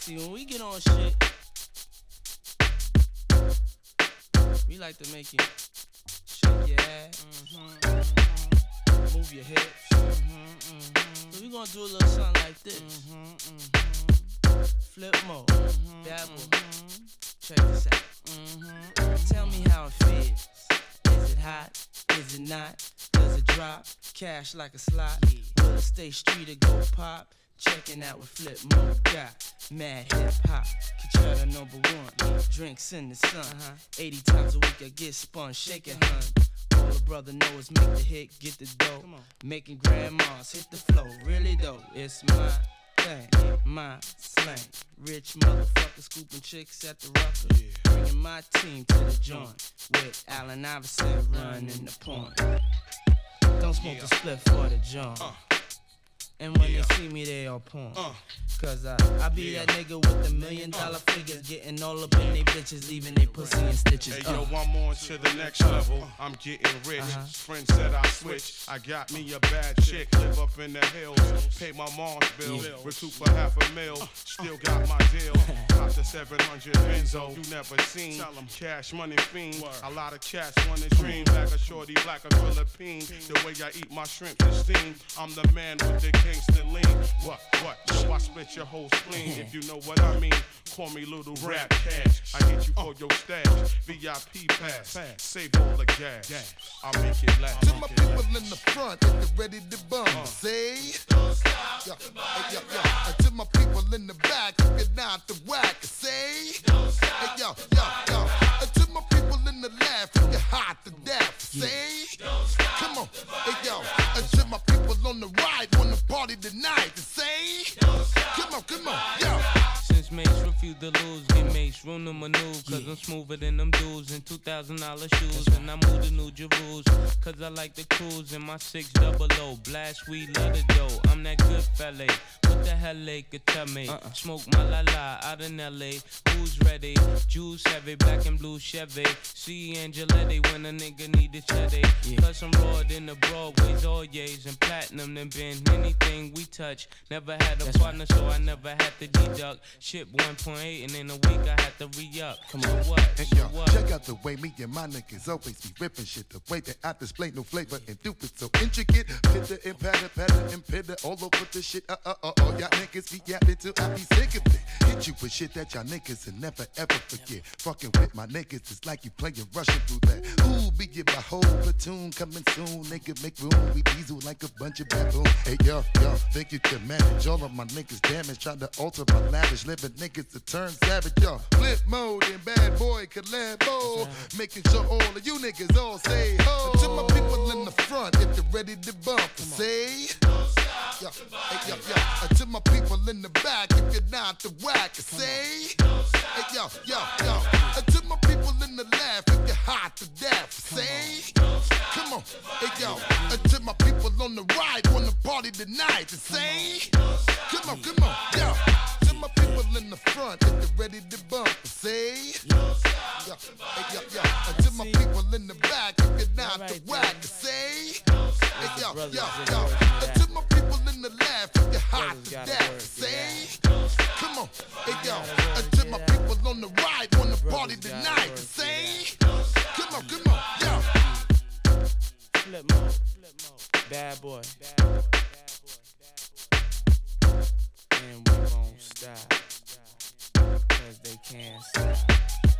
See, when we get on shit, we like to make you shake your ass, move your hips. So we gonna do a little something like this. Flip mode, dabble. Check this out. Tell me how it feels. Is it hot? Is it not? Does it drop? Cash like a slot? Will it stay street or go pop? Checking out with Flip Mode got mad hip hop. Control #1. Drinks in the sun. 80 times a week I get spun. Shake it, hun. All the brother know is make the hit, get the dough. Making grandmas hit the flow. Really though, it's my thing, my slang. Rich motherfucker scooping chicks at the Rucker. Bringing my team to the joint with Allen Iverson running the point. Don't smoke the split for the joint. And when they see me, they all point. Cause I be that nigga with the $1 million figures, getting all up in they bitches, leaving they pussy in stitches. Hey yo, I'm on to the next level. I'm getting rich. Friends said I switch. I got me a bad chick, live up in the hills. Pay my mom's bill, recoup for $500,000. Still got my deal. Got the 700 Benzo you never seen. Cash money fiend. A lot of cats wanna dream like a shorty, black or Philippine. The way I eat my shrimp is steam. I'm the man with the Kingston lean. What? Yo, I split your whole spleen, if you know what I mean. Call me Little Rap Cash. I hit you for your stash. VIP pass. Save all the gas. I'll make it last. To my people in the front, if they're ready to bump, say. Don't stop and to my people in the back, if you're not the whack, say. Don't stop. And to my people in the left, if you're hot to death, say. Don't stop. Come on. And to my people on the right, wanna party tonight, say. Don't stop. Come on, yo. Since Mace refused to lose, get Mace room to maneuver. Cause I'm smoother than them dudes in $2,000 shoes. And I move to New Jerusalem, cause I like the cruise in my 600. Blast weed, love the dough. I'm that good fella. What the hell they could tell me? Smoke my la out in LA. Who's ready? Juice heavy, black and blue Chevy. See Angeletti when a nigga need a cheddar. Cause I'm raw in the Broadways, all yays and platinum. Then been anything we touch. Never had a partner, so I never had to deduct. Ship 1.8 and in a week I had to re-up. Come on, what? Hey, yo, check out the way me and my niggas always be ripping shit. The way that I display no flavor and do it so intricate. Pitter and patter and pitter all over the shit. Y'all niggas be yapping till I be sick of it. Hit you with shit that y'all niggas will never ever forget. Fucking with my niggas, it's like you playing Russian roulette. Ooh, be get my whole platoon coming soon. Nigga, make room, we diesel like a bunch of baboons. Hey, yo, think you can manage all of my niggas damage. Try to alter my lavish living niggas to turn savage, yo. Flip Mode and Bad Boy collabo. Making sure all of you niggas all say ho. To my people in the front, if you're ready to bump, say. Don't stop. And to my people in the back, if you're not the whack, say. Don't stop. And to my people in the left, if you're hot to death, say. Don't stop. Come on. And to my people on the right, wanna party tonight, say. Come on, yo. To my people in the front, if they're ready to bump, say. And to my people in the back, if you're not the whack, say. And to my people in the left, if you're hot to death, say. Come on, and to my people on the right, wanna party tonight, say. Come on, yo. Flip mode, bad boy. And we won't stop, cause they can't stop.